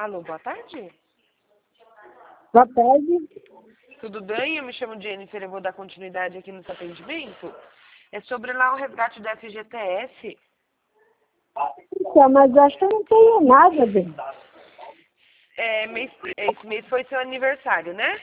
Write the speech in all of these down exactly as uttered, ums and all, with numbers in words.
Alô, boa tarde. Boa tarde. Tudo bem? Eu me chamo Jennifer, eu vou dar continuidade aqui no seu atendimento. É sobre lá o resgate do F G T S. Então, mas eu acho que eu não tenho nada, bem. É, mês, esse mês foi seu aniversário, né?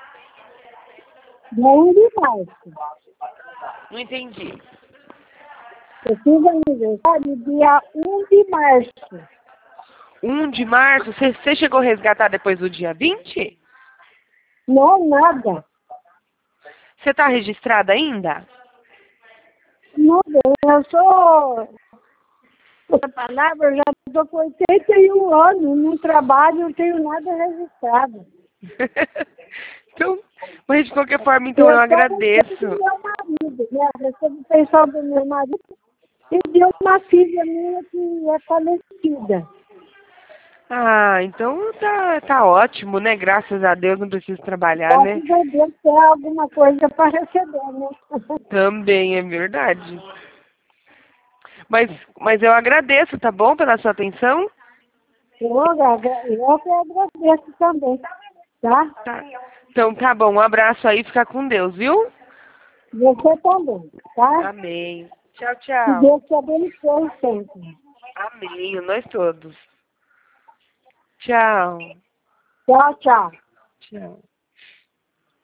Dia um de março. Não entendi. Eu fiz aniversário dia um de março. um de março? Você, você chegou a resgatar depois do dia vinte? Não, nada. Você está registrada ainda? Não, bem, eu sou... Essa palavra, eu já estou com oitenta e um anos, não trabalho, não tenho nada registrado. Então, mas de qualquer forma, então eu Eu só recebo agradeço. do meu marido, né? Eu recebo pensão do meu marido e de uma filha minha que é falecida. Ah, então tá, tá ótimo, né? Graças a Deus não preciso trabalhar, né? Graças a Deus tem alguma coisa para receber, né? Também é verdade. Mas, mas eu agradeço, tá bom, pela sua atenção? Eu, agra- eu que agradeço também, tá? Tá. Então tá bom, um abraço aí, fica com Deus, viu? Você também, tá? Amém. Tchau, Que tchau. Deus te abençoe sempre. Amém, nós todos. Tchau. Tchau, tchau. Tchau.